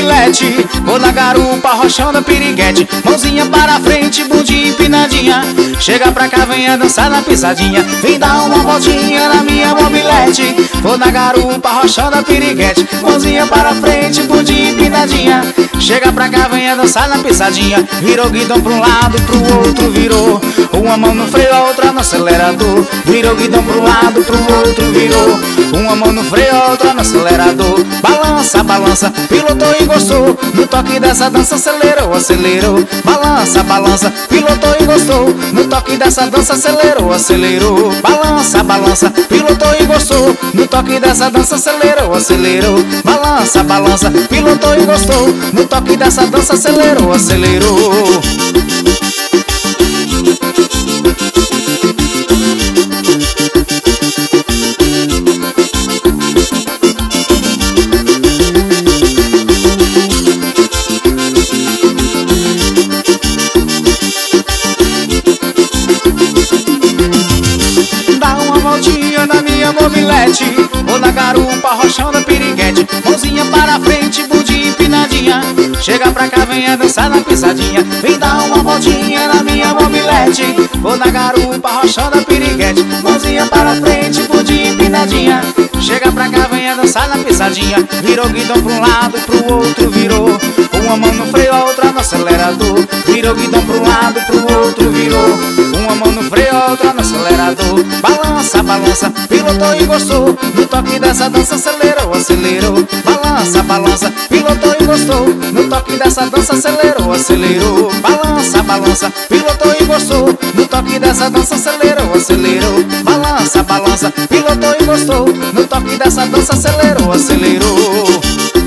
mobilete. Vou na garupa, rochando a piriguete. Mãozinha para frente, bundinha empinadinha. Chega pra cá, venha dançar na pisadinha. Vem dar uma voltinha na minha mobilete. Vou na garupa, rochando a piriguete. Mãozinha para frente, bundinha empinadinha. Chega pra cá, venha dançar na pisadinha. Virou guidão pra um lado, pro outro virou. Uma mão no freio, a outra no acelerador. Virou guidão pra um lado, pro outro virou. Uma mão no freio, a outra no acelerador. Balança, balança, pilotou e gostou. No toque dessa dança acelerou, acelerou. Balança, balança, pilotou e gostou. No toque dessa dança acelerou, acelerou. Balança, balança, pilotou e gostou. No toque dessa dança acelerou, acelerou. Balança, balança, pilotou e gostou. No toque dessa dança acelerou, acelerou. Dá uma voltinha na minha mobilete. Vou na garupa, rochando a piriguete. Mãozinha para frente, bundinha empinadinha. Chega pra cá, venha dançar na pisadinha. Vem dar uma voltinha na minha mobilete. Vou na garupa, rochando a piriguete. Mãozinha para frente, bundinha empinadinha. Chega pra cá, venha dançar na pisadinha. Virou guidão pra um lado, pro outro virou. Uma mão no freio, a outra no acelerador. Virou guidão pra um lado, pro outro virou. Uma mão no freio, a outra no acelerador. Balança, balança, pilotou e gostou. No toque dessa dança acelerou, acelerou. Balança, balança, pilotou e gostou. No toque dessa dança acelerou, acelerou. Balança, balança, pilotou e gostou. No toque dessa dança acelerou, acelerou. Balança, balança, pilotou e gostou. No toque dessa dança acelerou, acelerou.